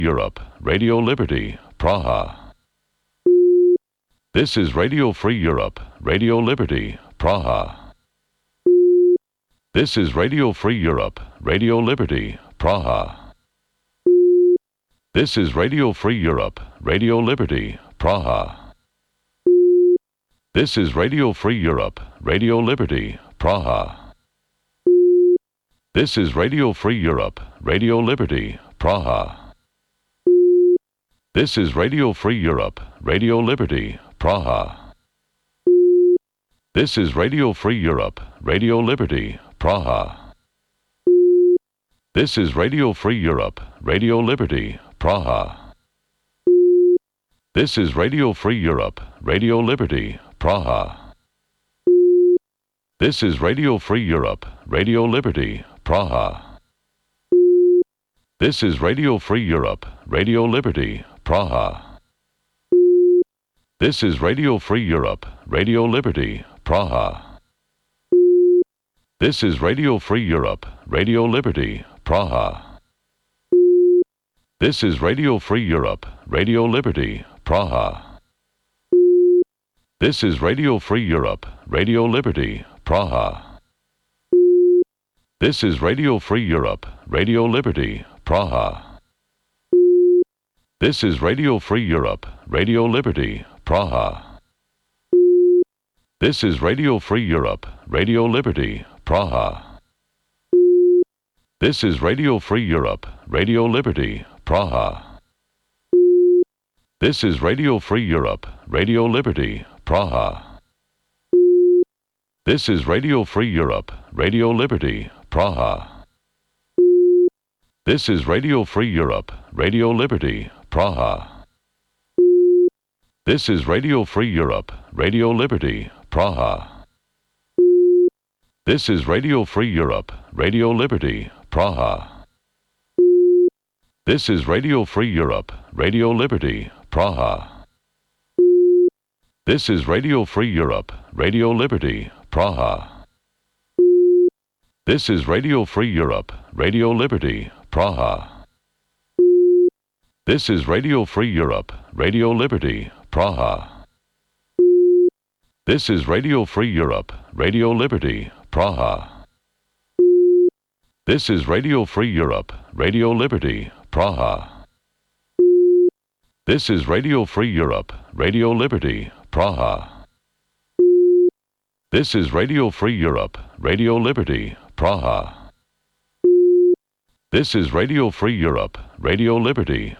Europe, Radio Liberty, Praha. This is Radio Free Europe, Radio Liberty, Praha. This is Radio Free Europe, Radio Liberty, Praha. This is Radio Free Europe, Radio Liberty, Praha. This is Radio Free Europe, Radio Liberty, Praha. This is Radio Free Europe, Radio Liberty, Praha. This is Radio Free Europe, Radio Liberty, Praha. This is Radio Free Europe, Radio Liberty, Praha. This is Radio Free Europe, Radio Liberty, Praha. This is Radio Free Europe, Radio Liberty, Praha. This is Radio Free Europe, Radio Liberty, Praha. This is Radio Free Europe, Radio Liberty, Praha. This is Radio Free Europe, Radio Liberty, Praha. This is Radio Free Europe, Radio Liberty, Praha. This is Radio Free Europe, Radio Liberty, Praha. This is Radio Free Europe, Radio Liberty, Praha. This is Radio Free Europe, Radio Liberty, Praha. This is Radio Free Europe, Radio Liberty, Praha. This is Radio Free Europe, Radio Liberty, Praha. This is Radio Free Europe, Radio Liberty, Praha. This is Radio Free Europe, Radio Liberty, Praha. This is Radio Free Europe, Radio Liberty, Praha. This is Radio Free Europe, Radio Liberty, Praha. This is Radio Free Europe, Radio Liberty, Praha. This is Radio Free Europe, Radio Liberty, Praha. This is Radio Free Europe, Radio Liberty, Praha. This is Radio Free Europe, Radio Liberty, Praha. This is Radio Free Europe, Radio Liberty, Praha. This is Radio Free Europe, Radio Liberty, Praha. This is Radio Free Europe, Radio Liberty, Praha. This is Radio Free Europe, Radio Liberty, Praha. This is Radio Free Europe, Radio Liberty, Praha. This is Radio Free Europe, Radio Liberty, Praha. This is Radio Free Europe, Radio Liberty,